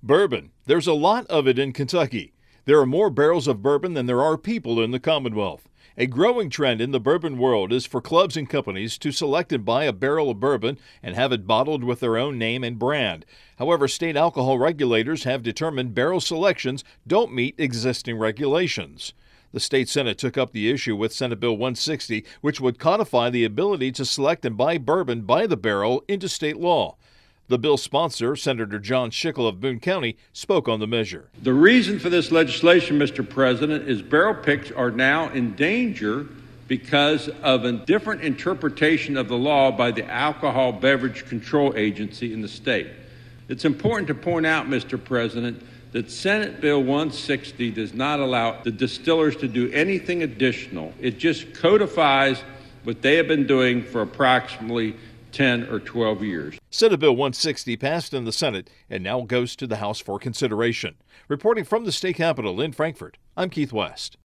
Bourbon. There's a lot of it in Kentucky. There are more barrels of bourbon than there are people in the Commonwealth. A growing trend in the bourbon world is for clubs and companies to select and buy a barrel of bourbon and have it bottled with their own name and brand. However, state alcohol regulators have determined barrel selections don't meet existing regulations. The state Senate took up the issue with Senate Bill 160, which would codify the ability to select and buy bourbon by the barrel into state law. The bill's sponsor, Senator John Schickel of Boone County, spoke on the measure. The reason for this legislation, Mr. President, is barrel picks are now in danger because of a different interpretation of the law by the Alcohol Beverage Control Agency in the state. It's important to point out, Mr. President, that Senate Bill 160 does not allow the distillers to do anything additional. It just codifies what they have been doing for approximately 10 or 12 years. Senate Bill 160 passed in the Senate and now goes to the House for consideration. Reporting from the state capitol in Frankfort, I'm Keith West.